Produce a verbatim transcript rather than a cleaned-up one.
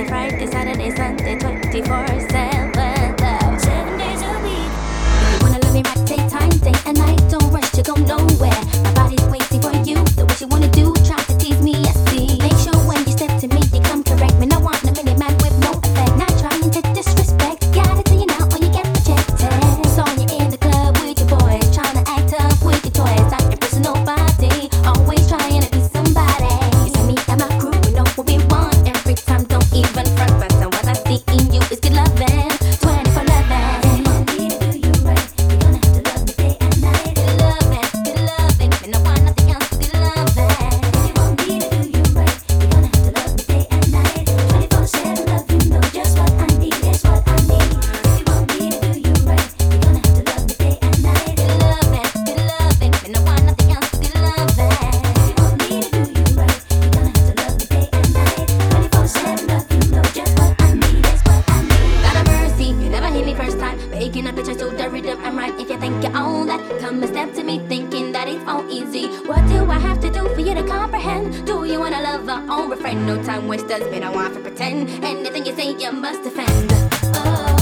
Monday, Friday, Saturday, Sunday, twenty-four seven. Seven days a week. If you wanna love me right, take time, day and night. Don't rush to go nowhere. My body's waiting for you. The what you wanna do, try to tease me, I see. Make sure when you step to me, you come correct. Me, no want a minute man with no effect. Not trying to disrespect. Gotta tell you now, or you get rejected. Saw you in the club with your boys, trying to act tough with your toys. I'm impressing nobody, always trying to be somebody. You see me and my crew, we know what we want. Every time, don't even front, but what I see in you is good loving. twenty-four eleven. If you want me to do you right, you're gonna have to love me day and night. Good loving, good loving, and no one nothing else but good loving. If you want me to do you right, you're gonna have to love me day and night. twenty-four seven love, you know just what I need, is what I need. If you want me to do you right, you're gonna have to love me day and night. Good loving, good loving, and no one nothing else but good loving. If you want me to do you right, you're gonna have to love me day and night. twenty-four seven love, you know just what I need, is what I need. God of mercy, you never hit me first time. Making up pictures so the rhythm I'm right. If you think you own that, come and step to me thinking that it's all easy. What do I have to do for you to comprehend? Do you wanna love our own refrain? No time wasters, we don't want to pretend. Anything you say, you must defend. Oh.